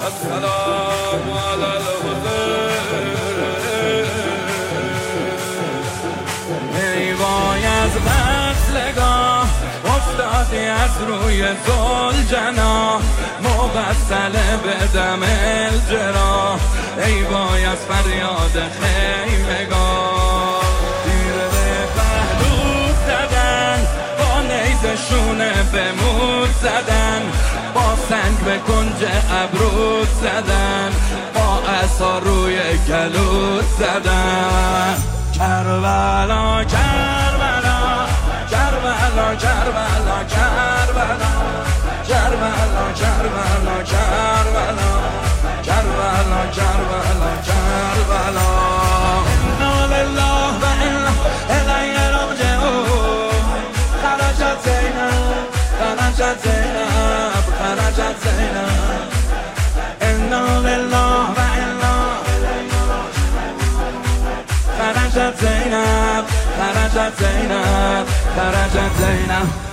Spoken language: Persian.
السلام علی الحسین. ای وای از وصلگاه افتادی از روی ذوالجناح، مغسله به دم الجراح. ای وای از فریاد خیمگاه، تیره به پهلو زدن، با نیزه شونه به مود زدن، با سنگ به کنج ابرو زدن، با عصا روی گلو زدن. کربلا کربلا کربلا کربلا کربلا کربلا کربلا کربلا کربلا کربلا کربلا. انا لله و انا الیه راجعون. خرجت زینب خرجت زینب خرجت زینب. انا لله و انا خرجت زینب خرجت زینب خرجت زینب.